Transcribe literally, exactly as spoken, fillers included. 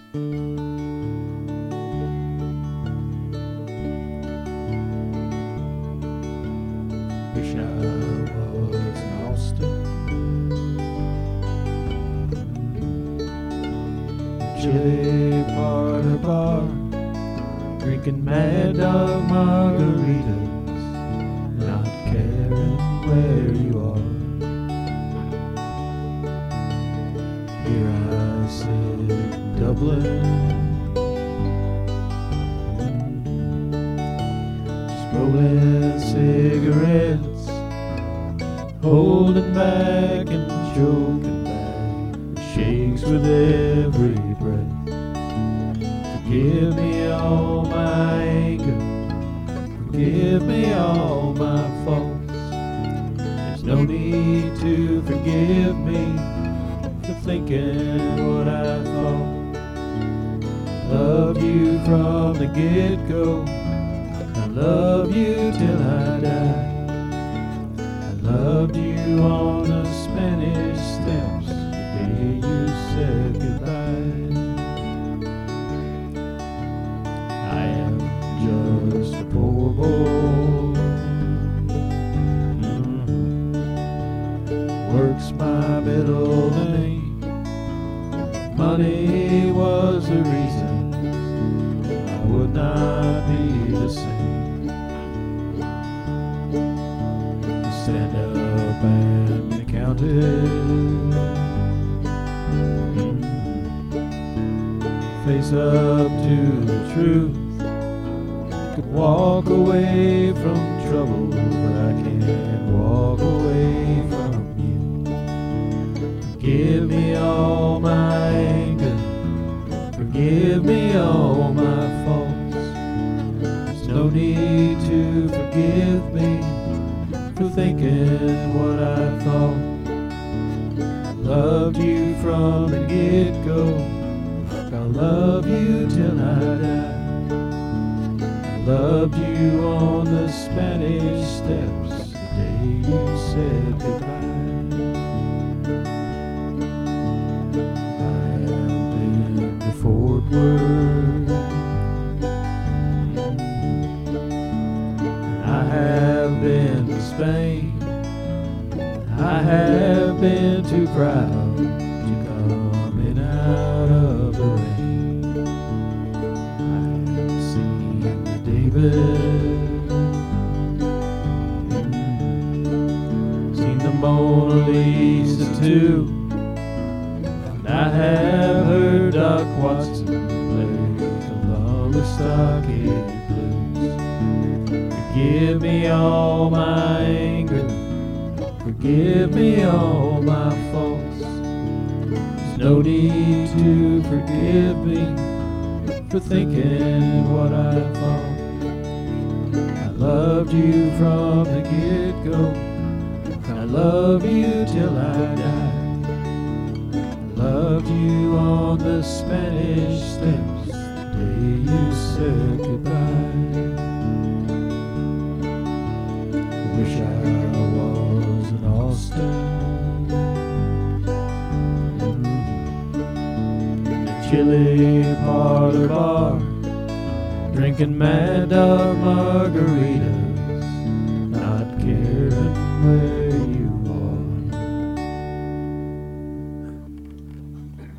Wish I was in Austin, chilly parlor bar, drinking Mad Dog margaritas, not caring where you are. Here I sit in Dublin, just rolling cigarettes, holding back and choking back. It shakes with every breath. Forgive me all my anger, forgive me all my faults. There's no need to forgive me for thinking what I thought. Loved you from the get-go, I love you till I die. I loved you on the Spanish steps the day you said goodbye. I am just a poor boy, mm-hmm. Works my middle name. Money was the reason I would not be the same. Stand up and be counted, mm-hmm. Face up to the truth. Could walk away from trouble, but I can't walk away from you. Forgive me all my anger, forgive me all my faults. There's no need to forgive me for thinking what I thought. I loved you from the get-go, I'll love you till I die. Loved you on the Spanish steps the day you said goodbye. I have been to Fort Worth, and I have been to Spain. I have been too proud to come in out of the rain. Seen the Mona Lisa too, and I have heard Doc Watson play Columbus Stockade Blues. Forgive me all my anger, forgive me all my faults. There's no need to forgive me for thinking what I thought. Loved you from the get-go, I love you till I die. I loved you on the Spanish steps the day you said goodbye. Wish I was in Austin, mm-hmm. In a chilly parlor bar, drinking Mad Dog margaritas,